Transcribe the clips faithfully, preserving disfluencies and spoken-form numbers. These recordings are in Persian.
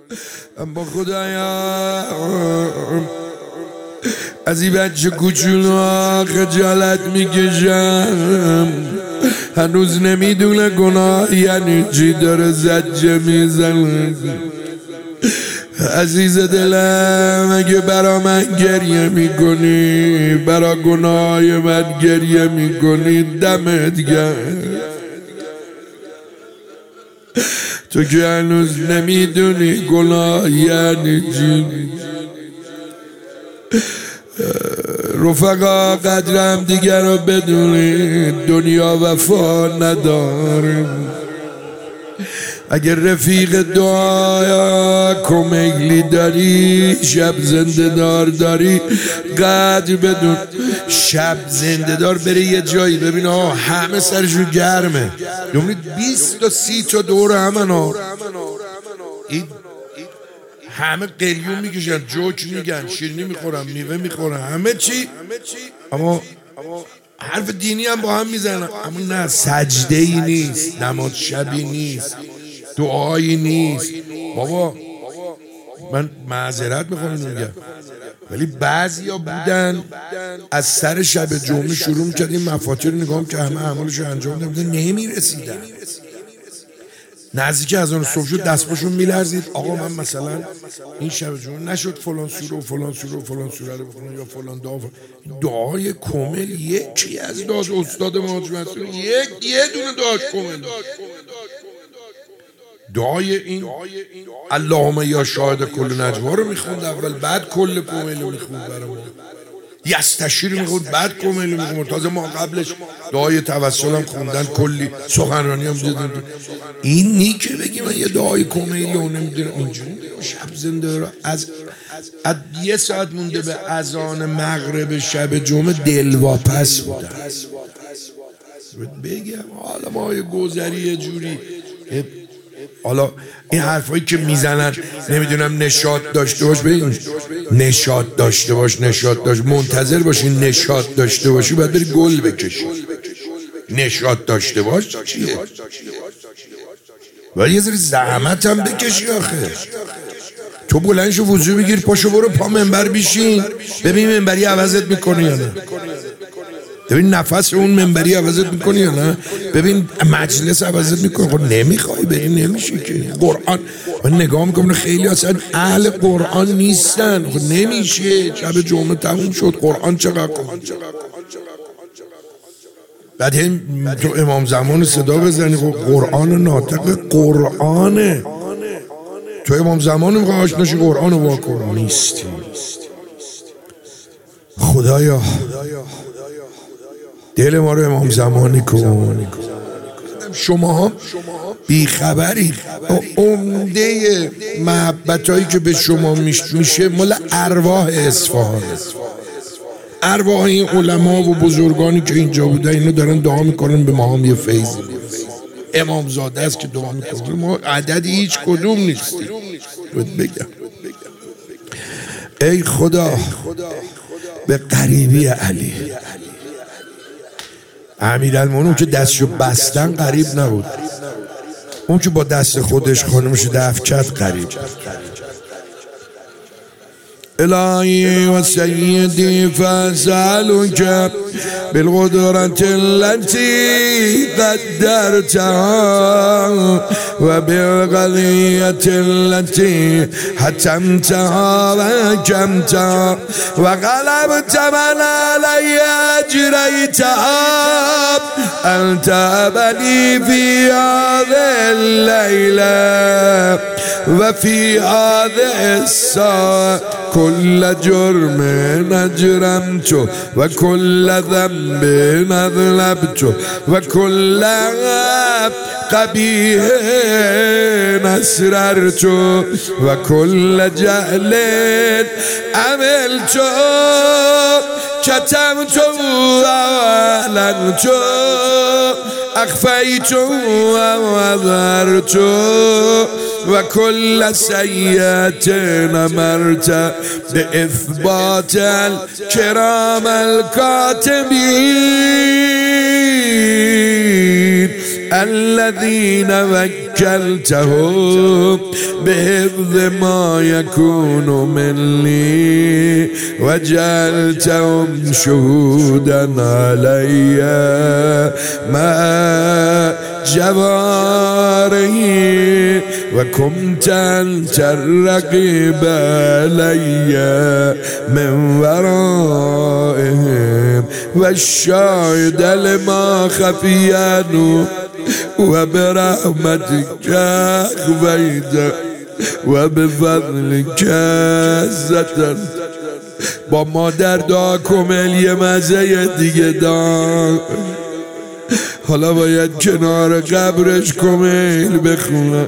اما خدایا از این بچه کوچولا خجالت میکشم، هنوز نمیدونه گناه یعنی چی، داره زجه میزنه. عزیز دلم اگه برا من گریه میکنی، برا گناه من گریه میکنی، دمت گرم. تو که هنوز نمیدونی گناه یعنی چی. رفقا قدرم دیگر رو بدونید، دنیا وفا نداره. اگر رفیق دعا کمیلی داری، شب زنده دار داری، قدر بدون. شب زنده دار بره یه جایی ببین آه همه سرشون گرمه، دومید بیست تا سی تا دور همه ها این همه قلیون میکشن، جوک میگن، شیرینی میخورن، میوه میخورن، همه چی، اما حرف دینی هم با هم میزنن. اما نه، سجده ای نیست، نماز شبی نیست، دعایی نیست. بابا من معذرت میخوام میگم، ولی بعضی ها بودن از سر شب جمعه شروع میکرد این مفاتیح رو نگاه که همه اعمالش رو انجام دادن، نمیرسیدن. نزدیک از اون صبح شد دستپاشون میلرزید. آقا من مثلا این شب جمعه نشد فلان سوره و فلان سوره و فلان سوره رو بخونم یا فلان دعا. دعای کامل یکی از دعاش استاد مهاج مسئول یک یه دونه دعاش کامل، دعای این اللهم یا شاهد کل نجوا رو میخوند اول، بعد کل کامل رو میخوند برامون، یستشیر میخوند بعد کامل رو میخوند. تازه ما قبلش دعای توسل هم خوندن، کلی سخنرانی هم دیدن. این نی که بگی من یه دعای کامل رو نمیدونم اینجوری شب زنده رو از از یه ساعت مونده به اذان مغرب شب جمعه دلواپس بودن. بگم حالا ما یه گذری یه جوری، حالا این حرفایی که میزنن نمیدونم نشاط داشته باش، ببین نشاط داشته باش، نشاط داشت منتظر باشی نشاط داشته باشی باید بری گل بکشی. نشاط داشته باش چیه؟ ولی یه ذره زحمت هم بکشی آخه. تو بلند شو وضو بگیر پاشو برو پا منبر بیشین، ببین منبری عوضت میکنه یا نه، ببین نفس اون منبری عوضت میکنی یا نه، ببین مجلس عوضت میکنی. خب نمیخوای بری نمیشه که. قرآن من نگاه میکنم خیلی اصلا اهل قرآن نیستن. خب نمیشه، شب جمعه تموم شد قرآن چقدر کن. بعد هم تو امام زمان صدا بزنی، خب قرآن ناطق قرآنه، تو امام زمان میخوای آشناشی قرآن رو واکن، نیستی. خدایا دل ما رو امام زمانی کن. شما بیخبری، عمده محبت هایی که به شما میشه مال ارواح اصفهان، ارواح این علما و بزرگانی که اینجا بودن، اینو دارن دعا میکنن به ما هم یه فیضی. امام زاده است که دعا میکنن، ما عدد هیچ کدوم نیستیم. بگم ای خدا به قریبی علی. امیرالمومنین که دستشو بستن قریب نبود، اون که با دست خودش خانمشو دفع کرد قریب. الهی و سیدی فاسألک بالقدرة التي قدرتها و بالقضية التي حتمتها و حكمتها و غلبت من علی اجریتها انت ابدی فی هذه الليلة و فی هذه الساعة كل جرم اجرمت و كل ذنب اذنبت و كل قبیح اسررت و كل جهل عملت كتمت واعلنت اخفیت و اظهرت و كل سیئة امرت باثبات الكرام الكاتبين الذين وكلتهم بحفظ ما يكون مني وجعلتهم شهودا علي مع جواري وكنت أنت الرقيب علي من ورائهم والشاهد لما خفي عنه وبرحمتك أخفيت وبفضلك سترت. با مادر دعا کمیل یه مزه دیگه دار، حالا باید کنار قبرش کمیل بخونه.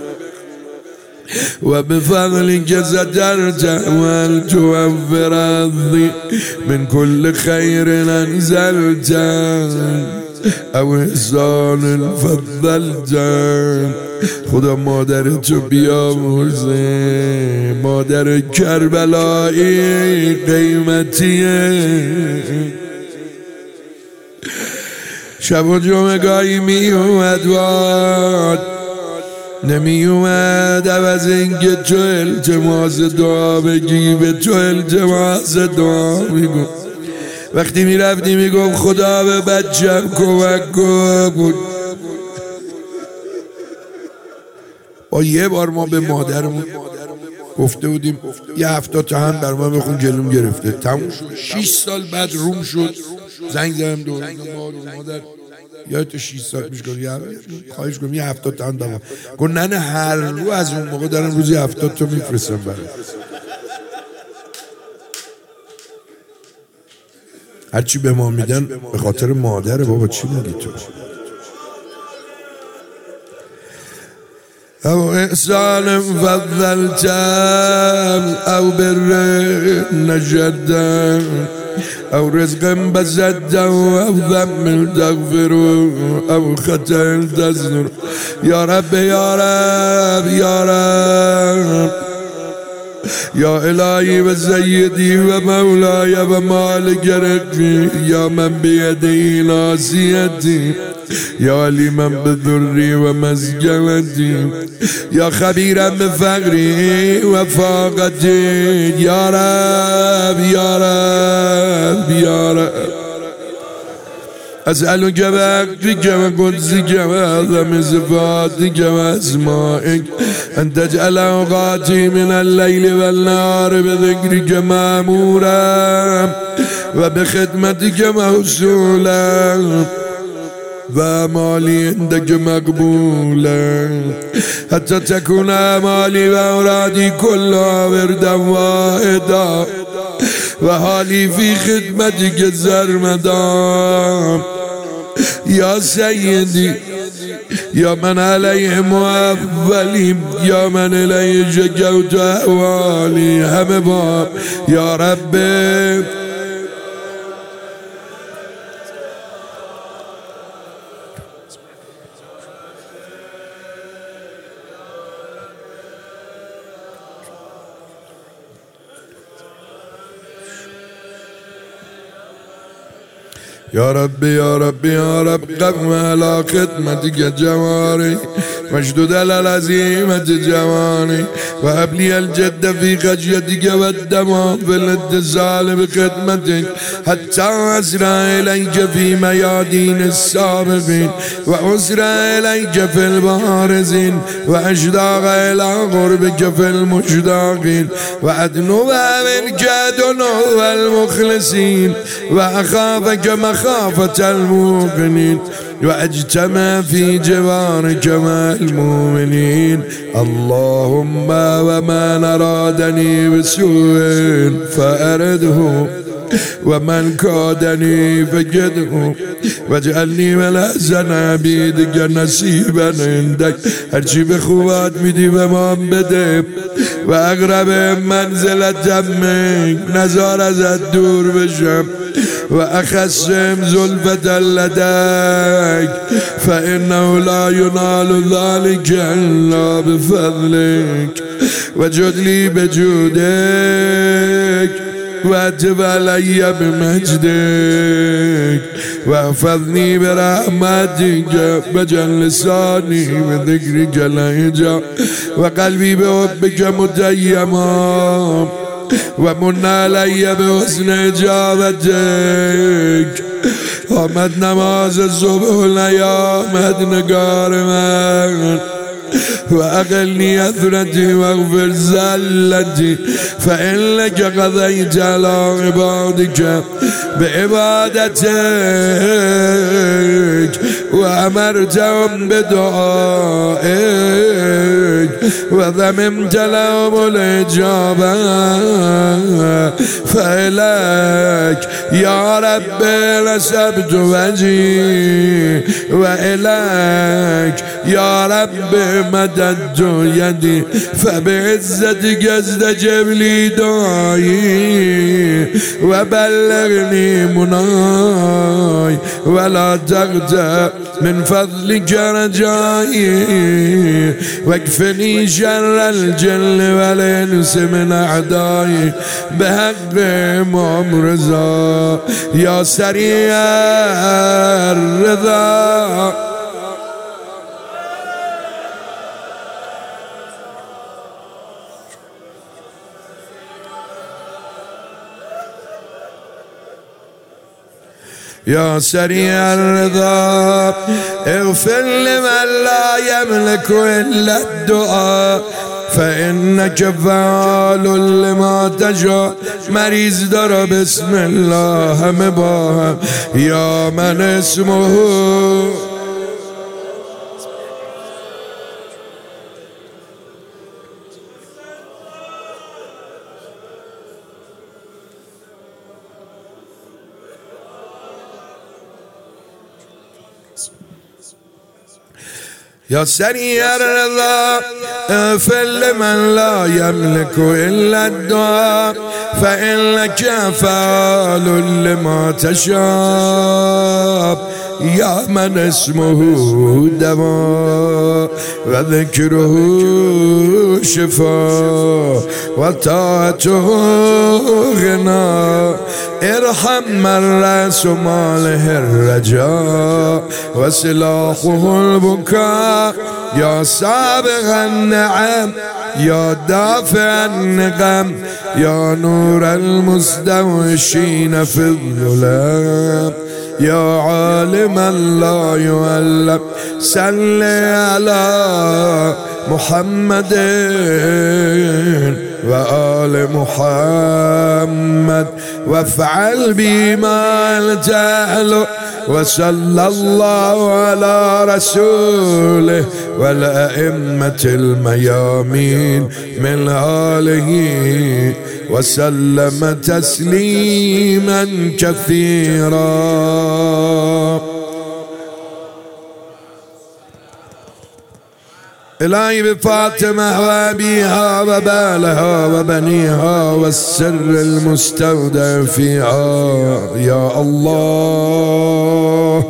و بفضلك سترت والتوفر عظي من كل خير أنزلت او احسان فضلت. خدا مادرتو بیامرزه، مادر کربلایی قیمتیه. شب و جمعه گاهی می اومد واد، نمی اومد عوض اینکه تو التماس دعا بگی به تو التماس دعا میگو. وقتی میرفتی میگم خدا به بچم کمک کن. با یه بار ما به مادرمون گفته بودیم یه هفتاد تا هم بر ما بخون، جلوم گرفته تموم شد. شیش سال بعد روم شد، زنگ زدم دور مادر یادت شیش سال پیش گفت خواهش کنم یه هفتاد تا هم دارم. گفت نه نه هر رو از اون موقع دارم روزی هفتاد تا میفرستم برای. هرچی به ما میدن به خاطر مادره. بابا چی میگی تو؟ او احسان فضلتم او بر نجدم او رزق بزدم او ذنب تغفر او خطا تزنر. یا رب یا رب یا رب یا الهی و سیدی و مولای و مالک رقی یا من بیدی ناصیتی یا علیما بذری و مسکنتی یا خبیرا بفقری و فاقتی. یا رب یا رب یا رب أسألك بحقك وقدسك وأعظم صفاتك وأسمائك أن تجعل أوقاتي من الليل والنهار بذكرك مأمورا وبخدمتك موصولا وأعمالي عندك مقبولا حتى تكون أعمالي وأورادي كلها وردا واحدا وحالي في خدمتك سرمدا. يا سيدي يا من عليه موفلي يا من إليه شكوت أحوالي هم باب يا ربي. يا ربي يا ربي يا رب قم على خدمتك جواري مشدود على العزيمة جواني وهب لي الجد في خشيتك والدمام في الاتصال بخدمتك حتى أسرع إليك في ميادين السابقين وأسرع إليك في البارزين وأشتاق إلى قربك في المشتاقين وأدنو منك دنو المخلصين وأخافك مخافة الموقنين وأجتمع في جوارك مع المؤمنين. اللهم ومن أرادني بسوء فأرده ومن كادني فجده واجعلني من أحسن عبيدك نصيبا عندك. هرچی به خوبات میدی به ما بده و اقرب منزلت منک نزار ازت دور بشم و اخصم زلفة لديك فإنه لا ينال ذلك إلا بفضلك وجد لي بجودك واتب علي بمجدك واحفظني برحمتك بجل لساني بذكرك لهجا وقلبي بحبك متيما ومن علي بحسن اجابتك. آمد نماز الصبح يا آمد نگار من وأقلني أثرتي واغفر زلتي فإنك قضيت على عبادك بعبادتك وأمرتهم بدعائك وذممت لهم الإجابة فإليك يا رب نسبت وجهي وإليك يا رب مددت يدي فبعزتك استجب لي دعائي وبلغني مناي ولا تغتب من فضلك رجائي واكفني شر الجن والانس من اعدائي بحق ممرزا يا سريع الرضا. يا سريع الرضا اغفر لمن لا يملك إلا الدعاء فإنك فعال لما تشاء. مریض داره بسم الله مباهم یا من اسمه يا سريع الرضا اغفر لمن لا يملك إلا الدعاء فإنك فعال لما تشاء. يا من اسمه دواء وذكره شفاء وطاعته غنى ارحم من رأس ماله الرجاء وسلاحه البكاء. يا سابغ النعم يا دافع النقم يا نور المستوشين في الظلام يا عالما لا يعلم صل على محمد وآل محمد وافعل بما الجهل وصلى الله على رسوله والأئمة الميامين من آله وسلم تسليما كثيرا. إلهي بفاطمة وأبيها وبالها وبنيها والسر المستودع فيها يا الله.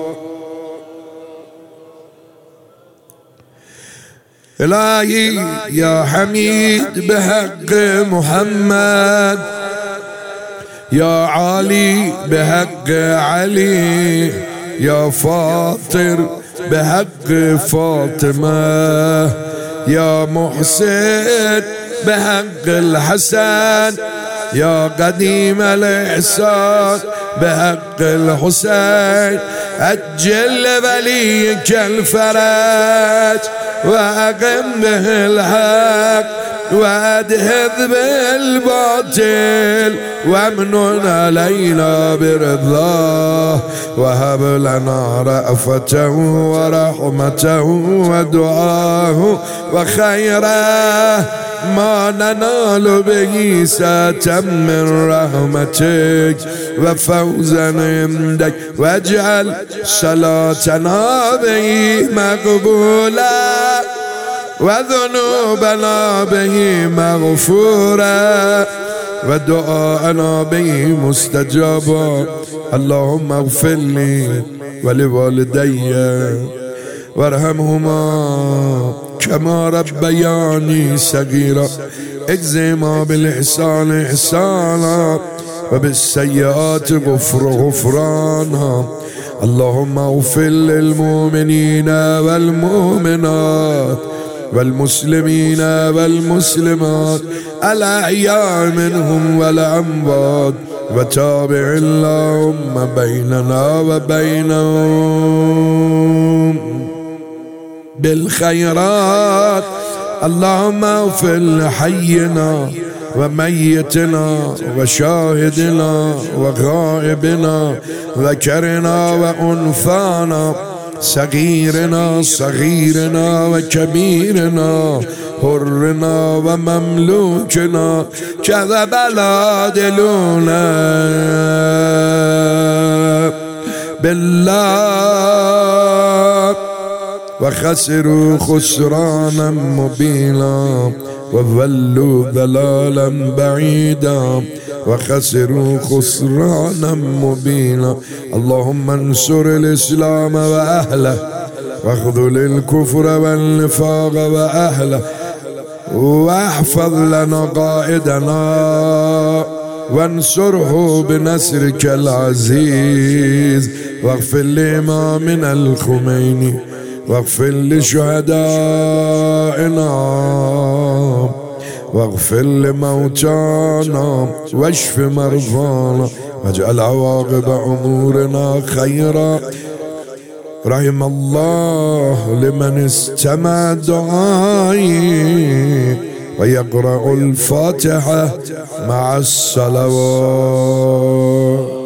إلهي يا حميد بحق محمد يا علي بحق علي يا فاطر بحق فاطمة يا محسن بحق الحسن يا قديم الإحسان بحق الحسين أجل وليك الفرج وأقم به الحق وأدهب به الباطل وامنن علينا برضاه وهب لنا رأفته ورحمته ودعاه وخيره ما ننال به ساعة من رحمتك وفوزا عندك واجعل صلاتنا به مقبولا وذنوبنا به مغفورا ودعاءنا به مستجابا. اللهم اغفر لي ولوالدي وارحمهما كما ربياني صغيرا اجزما بالإحسان إحسانا وبالسيئات غفر غفرانا اللهم اغفر للمؤمنين والمؤمنات والمسلمين والمسلمات الأحياء منهم والأموات وتابع اللهم بيننا وبينهم بالخيرات اللهم اغفر لحينا وميتنا وشاهدنا وغائبنا ذكرنا وأنثانا صغيرنا صغيرنا وكبيرنا حرنا ومملوكنا كذب العادلون بالله وخسروا خسرانا مبينا وظلوا ضلالا بعيدا وخسروا خسرانا مبينا اللهم انصر الإسلام وأهله واخذل الكفر والنفاق وأهله واحفظ لنا قائدنا وانصره بنصرك العزيز واغفر لإمامنا الخميني واغفر لشهدائنا واغفر لموتانا واشف مرضانا واجعل عواقب أمورنا خيرا رحم الله لمن استمع دعائي ويقرأ الفاتحة مع الصلوات.